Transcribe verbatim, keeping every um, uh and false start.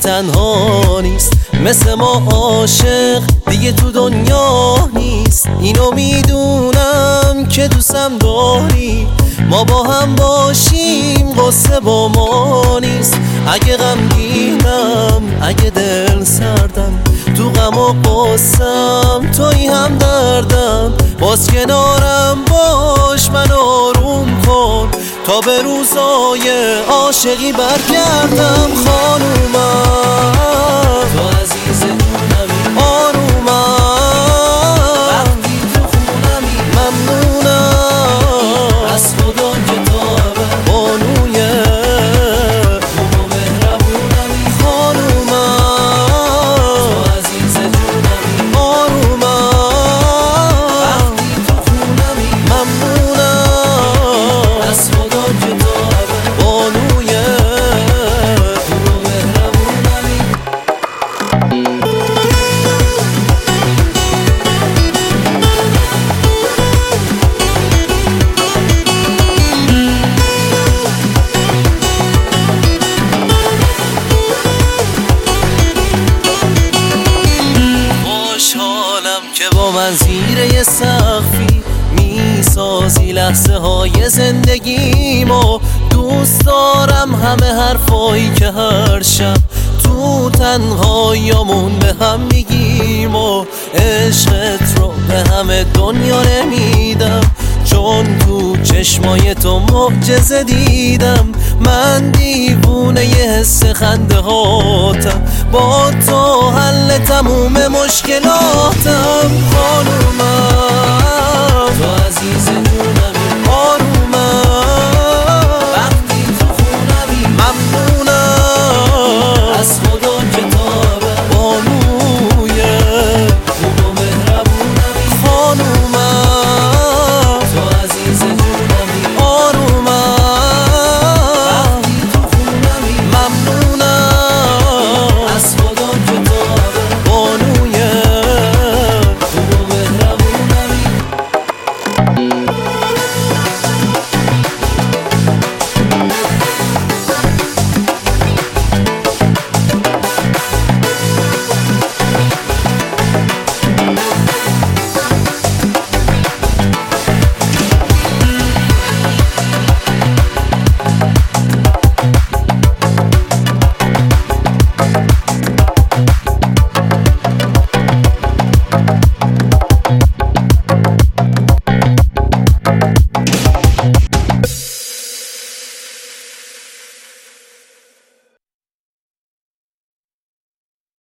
تنها نیست، مثل ما عاشق دیگه تو دنیا نیست. اینو میدونم که دوستم داری، ما با هم باشیم قصه با ما نیست. اگه غمگینم، اگه دل سردم، تو غم و قصم توی هم دردم. باز کنارم باش، من آروم کن تا به روزای عاشقی برگردم. خانومم تو عزیز جونمی، آرومم وقتی تو خونمی، ممنونم از خدا که تا ابد بانوی خوب و مهربونمی. خانومم تو عزیز جونمی، آرومم وقتی تو خونمی، ممنونم از خدا که تا ابد بانوی خوب و مهربونمی. خوشحالم که با من زیر یه سقفی میسازی لحظه های زندگیمو. دوست دارم همه حرفایی که هر شب تو تنهاییامون به هم میگیم و عشقت رو به همه دنیا نمیدم، چون تو چشمای تو معجزه دیدم. من دیوونه یه حس خنده هاتم، با تو حل تموم مشکلاتم. خانومم